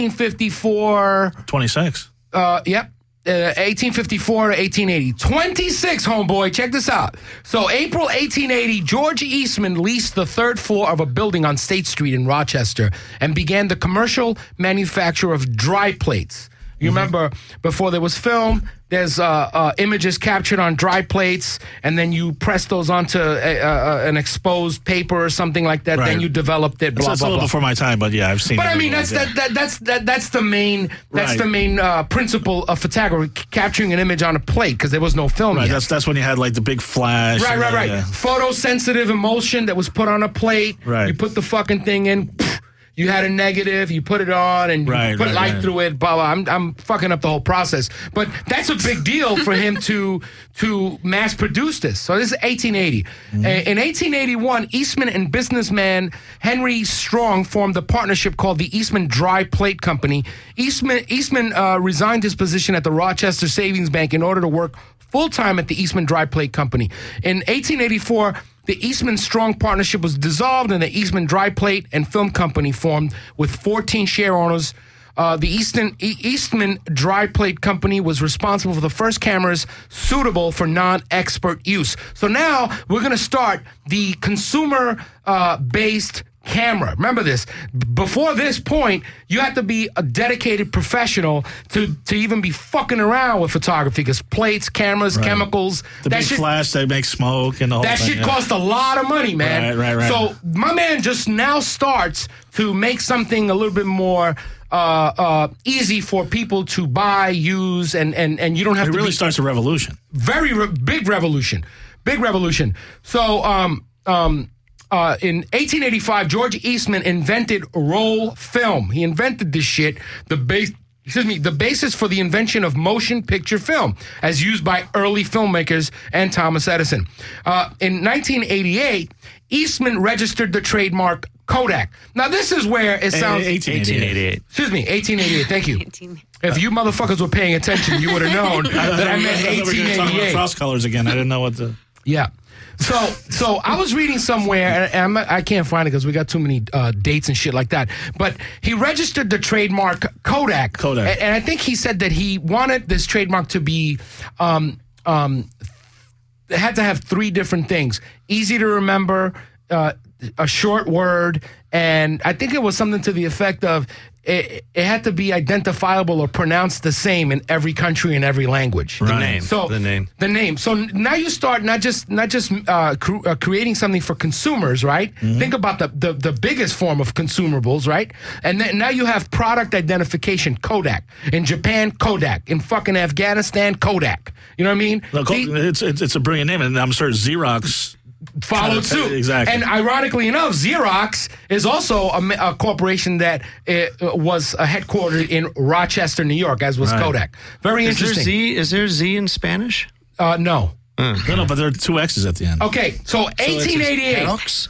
1854. 26. Yep. 1854 to 1880. 26, homeboy. Check this out. So April 1880, George Eastman leased the third floor of a building on State Street in Rochester and began the commercial manufacture of dry plates. You remember before there was film, there's images captured on dry plates, and then you press those onto an exposed paper or something like that. Right. Then you developed it. That's a little before my time, but yeah, I've seen. But I mean, that's the main principle of photography: capturing an image on a plate, because there was no film yet. That's when you had like the big flash. Right. Yeah. Photosensitive emulsion that was put on a plate. Right. You put the fucking thing in. You had a negative, you put it on, and you put light through it, blah, blah. I'm fucking up the whole process. But that's a big deal for him to mass produce this. So this is 1880. In 1881, Eastman and businessman Henry Strong formed a partnership called the Eastman Dry Plate Company. Eastman resigned his position at the Rochester Savings Bank in order to work full-time at the Eastman Dry Plate Company. In 1884, the Eastman Strong partnership was dissolved and the Eastman Dry Plate and Film Company formed with 14 share owners. The Eastman Dry Plate Company was responsible for the first cameras suitable for non-expert use. So now we're going to start the consumer-based camera. Remember this. Before this point, you have to be a dedicated professional to even be fucking around with photography, because plates, cameras, chemicals. The big flash, they make smoke and the whole thing. That shit costs a lot of money, man. Right. So my man just now starts to make something a little bit more easy for people to buy, use, and you don't have to. It really starts a revolution. Big revolution. So in 1885, George Eastman invented roll film. He invented this shit, the basis for the invention of motion picture film, as used by early filmmakers and Thomas Edison. In 1988, Eastman registered the trademark Kodak. Now, this is where it sounds... 1888. Excuse me, 1888. Thank you. If you motherfuckers were paying attention, you would have known that I meant 1888. Cross colors again. I didn't know what to... Yeah. So I was reading somewhere, and I can't find it because we got too many dates and shit like that. But he registered the trademark Kodak. And I think he said that he wanted this trademark to be, it had to have three different things: easy to remember, a short word, and I think it was something to the effect of it had to be identifiable or pronounced the same in every country and every language. Right. The name. So now you start not just creating something for consumers, right? Mm-hmm. Think about the biggest form of consumables, right? And then now you have product identification, Kodak. In Japan, Kodak. In fucking Afghanistan, Kodak. You know what I mean? Look, it's a brilliant name, and I'm sure Xerox followed suit. Exactly. And ironically enough, Xerox is also a corporation that was headquartered in Rochester, New York, as was Kodak. Very interesting. Is there Z in Spanish? No. No, but there are 2 X's at the end. Okay, so 1888.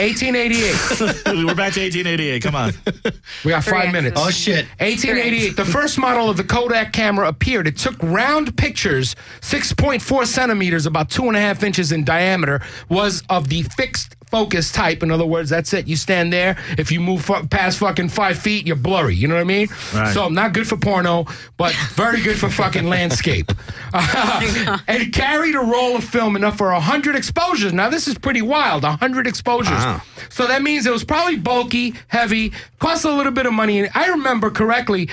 1888. We're back to 1888. Come on. We got 5 minutes. Oh, shit. 1888. The first model of the Kodak camera appeared. It took round pictures, 6.4 centimeters, about 2.5 inches in diameter, was of the fixed focus type. In other words, that's it. You stand there. If you move past fucking 5 feet, you're blurry. You know what I mean? Right. So not good for porno, but very good for fucking landscape. And it carried a roll of film enough for 100 exposures. Now, this is pretty wild. 100 exposures. Wow. So that means it was probably bulky, heavy, cost a little bit of money. And I remember correctly,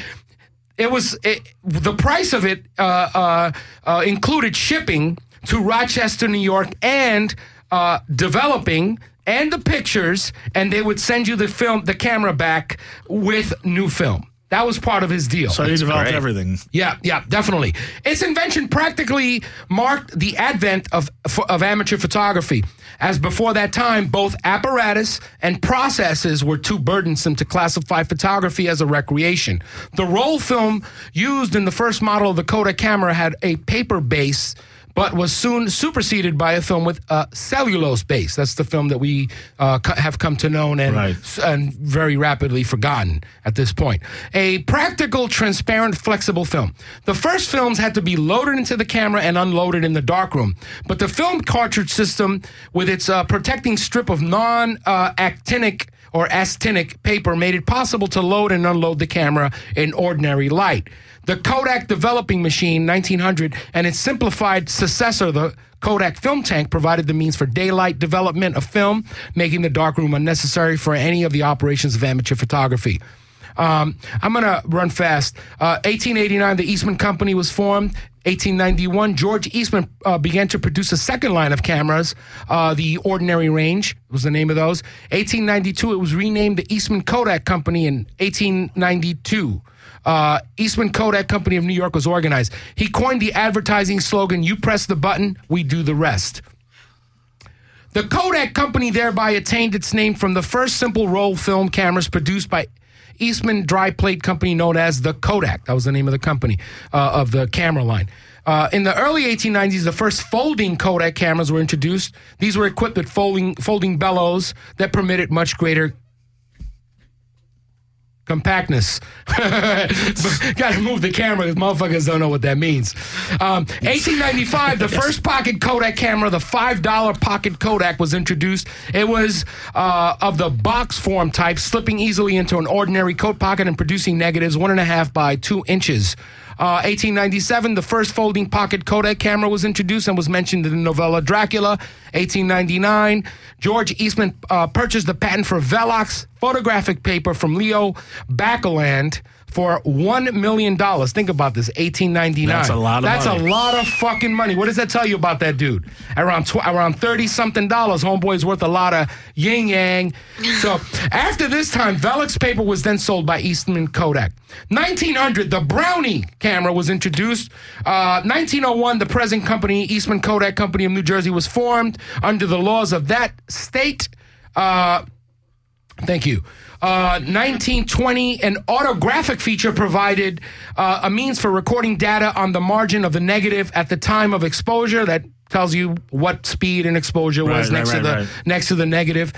the price of it included shipping to Rochester, New York, and developing and the pictures, and they would send you the camera back with new film. That was part of his deal. So he developed everything. Yeah, definitely. Its invention practically marked the advent of amateur photography, as before that time, both apparatus and processes were too burdensome to classify photography as a recreation. The roll film used in the first model of the Kodak camera had a paper base, but was soon superseded by a film with a cellulose base. That's the film that we have come to know and very rapidly forgotten at this point. A practical, transparent, flexible film. The first films had to be loaded into the camera and unloaded in the darkroom, but the film cartridge system, with its protecting strip of non-actinic or actinic paper, made it possible to load and unload the camera in ordinary light. The Kodak developing machine, 1900, and its simplified successor, the Kodak Film Tank, provided the means for daylight development of film, making the darkroom unnecessary for any of the operations of amateur photography. I'm going to run fast. 1889, the Eastman Company was formed. 1891, George Eastman began to produce a second line of cameras. The Ordinary Range was the name of those. 1892, it was renamed the Eastman Kodak Company. In 1892, Eastman Kodak Company of New York was organized. He coined the advertising slogan, "You press the button, we do the rest." The Kodak Company thereby attained its name from the first simple roll film cameras produced by Eastman Dry Plate Company, known as the Kodak. That was the name of the company, of the camera line. In the early 1890s, the first folding Kodak cameras were introduced. These were equipped with folding bellows that permitted much greater compactness. Got to move the camera because motherfuckers don't know what that means. 1895, the first pocket Kodak camera, the $5 pocket Kodak, was introduced. It was of the box form type, slipping easily into an ordinary coat pocket and producing negatives 1.5 by 2 inches. 1897, the first folding pocket Kodak camera was introduced and was mentioned in the novella Dracula. 1899, George Eastman purchased the patent for Velox photographic paper from Leo Baekeland for $1 million. Think about this, 1899. That's a lot of money. That's a lot of fucking money. What does that tell you about that dude? Around $30-something. Homeboy's worth a lot of yin-yang. So after this time, Velox paper was then sold by Eastman Kodak. 1900, the Brownie camera was introduced. 1901, the present company, Eastman Kodak Company of New Jersey, was formed under the laws of that state. Thank you. 1920, an autographic feature provided a means for recording data on the margin of the negative at the time of exposure. That tells you what speed and exposure was next to the negative.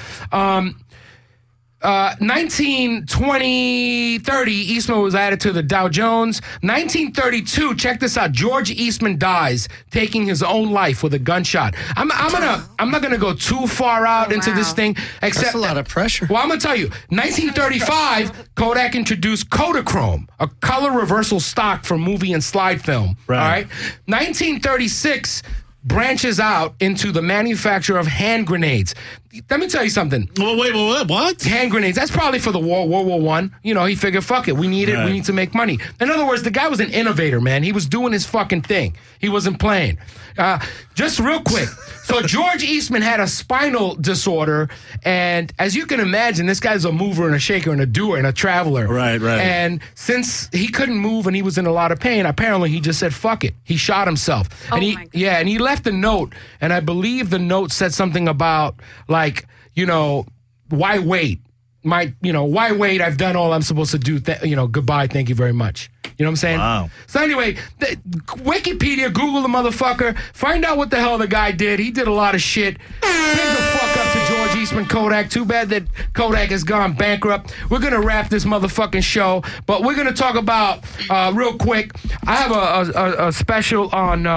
1920, 30, Eastman was added to the Dow Jones. 1932, check this out. George Eastman dies, taking his own life with a gunshot. I'm not gonna go too far out into this thing. Except that's a lot of pressure. Well, I'm gonna tell you. 1935, Kodak introduced Kodachrome, a color reversal stock for movie and slide film. Right. All right. 1936. Branches out into the manufacture of hand grenades. let me tell you something. Well, wait, what? Hand grenades. That's probably for the World War I. You know, he figured, fuck it. We need it. Right. We need to make money. In other words, the guy was an innovator, man. He was doing his fucking thing. He wasn't playing. Just real quick. So George Eastman had a spinal disorder, and as you can imagine, this guy's a mover and a shaker and a doer and a traveler. Right. And since he couldn't move and he was in a lot of pain, apparently he just said, fuck it. He shot himself. Oh, and and he left a note, and I believe the note said something about, like, you know, why wait? Why wait? I've done all I'm supposed to do. Goodbye. Thank you very much. You know what I'm saying? Wow. So anyway, Wikipedia, Google the motherfucker, find out what the hell the guy did. He did a lot of shit. Big the fuck up to George Eastman Kodak. Too bad that Kodak has gone bankrupt. We're going to wrap this motherfucking show, but we're going to talk about, real quick, I have a special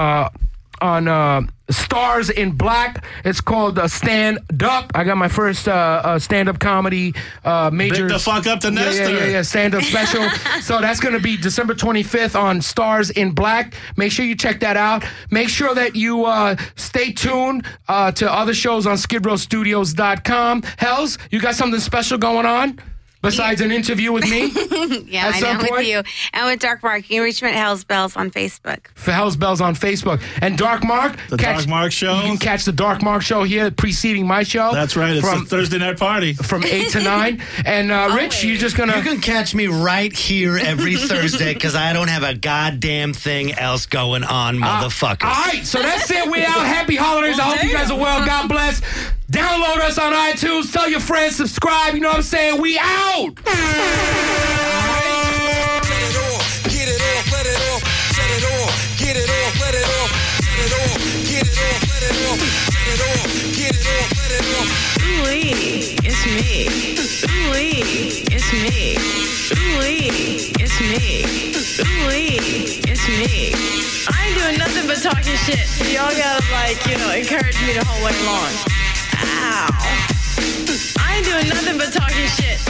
on Stars in Black. It's called Stand Up. I got my first stand-up comedy major. Big the fuck up to Nestor. Yeah, stand-up special. So that's going to be December 25th on Stars in Black. Make sure you check that out. Make sure that you stay tuned to other shows on skidrowstudios.com. Hells, you got something special going on? Besides an interview with me? Yeah, I know, with you. And with Dark Mark. You can reach me at Hell's Bells on Facebook. For Hell's Bells on Facebook. And Dark Mark. Dark Mark Show. You can catch the Dark Mark Show here preceding my show. That's right. It's a Thursday night party. From 8 to 9. And Rich, you're just going to... You can catch me right here every Thursday because I don't have a goddamn thing else going on, motherfuckers. All right, so that's it. We out. Happy holidays. I hope you guys are well. God bless. Download us on iTunes. Tell your friends. Subscribe. You know what I'm saying? We out. Get it off, let it off, shut it off. Get it off, let it off, shut it off. Get it off, let it off, shut it off. Get it off, let it off. Ooh-wee, it's me. Ooh-wee, it's me. Ooh-wee, it's me. Ooh-wee, it's me. I ain't doing nothing but talking shit. So y'all gotta, encourage me the whole way along. Ow. I ain't doing nothing but talking shit.